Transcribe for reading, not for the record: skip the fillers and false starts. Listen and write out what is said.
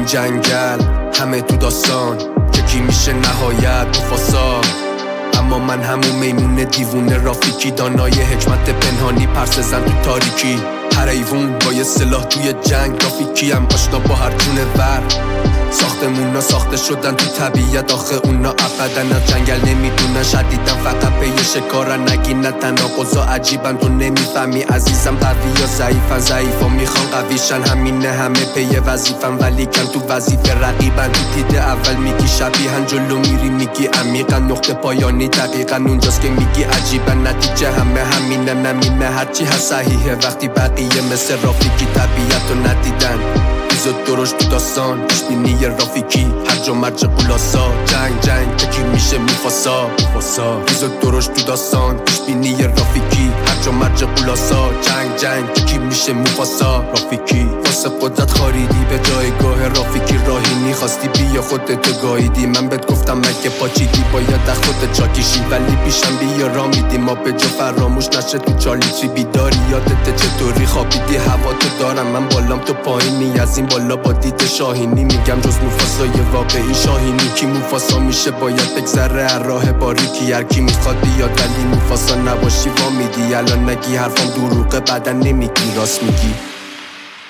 این جنگل همه تو داستان که کی میشه نهایت مفاسا. اما من همون میمون دیوونه رافیکی، دانای حکمت پنهانی پرس زن تو تاریکی. هر ایوون با یه سلاح توی جنگ رافیکی هم آشنا با هر جون ور. ساختمونا ساخته شدن تو طبیعت، آخه اونا ابدن از جنگل نمیدونن، شدیدن فقط به یه شکارن. نگین نه تناقضا عجیبن تو نمیفهمی عزیزم، قوی یا ضعیفن، ضعیفا میخوان قویشن، همینه همه پی وظیفن ولی کن تو وظیفه رقیبن. تو دیده اول میگی شبیهن، جلو میری میگی عمیقن، نقطه پایانی دقیقا اونجاست که میگی عجیبن. نتیجه همه همینه نمینه، هرچی هست صحیحه وقتی بقیه مثل رافیکی طبیعت رو ندیدن. ریز و درشت تو داستان پیشبینی رافیکی، هرج و مرج قولاسا، جنگ که کی میشه مفاسا. ریز و درشت تو داستان پیشبینی رافیکی، هرج و مرج قولاسا، جنگ که کی میشه مفاسا. رافیکی واسه قدرت خاریدی، به جایگاه رافیکی راهی خواستی بیا خودتو گاییدی. من بهت گفتم مگه پاچیدی باید از خودت چاکیشی، ولی پیشم بیا را میدی ما به جا فراموش نشه تو 4 لیتری بیداری. یادت چطوری خوابیدی هوا تو دارم من بالام تو پایینی، از این بالا با دید شاهینی میگم جز مفاسای واقعی شاهینی. کی مفاسا میشه باید بگذره از راه باریکی، هر کی میخواد بیاد ولی مفاسا نباشی وامیدی. الان نگی حرفم دروغه بعدا نمیگی راست میگی.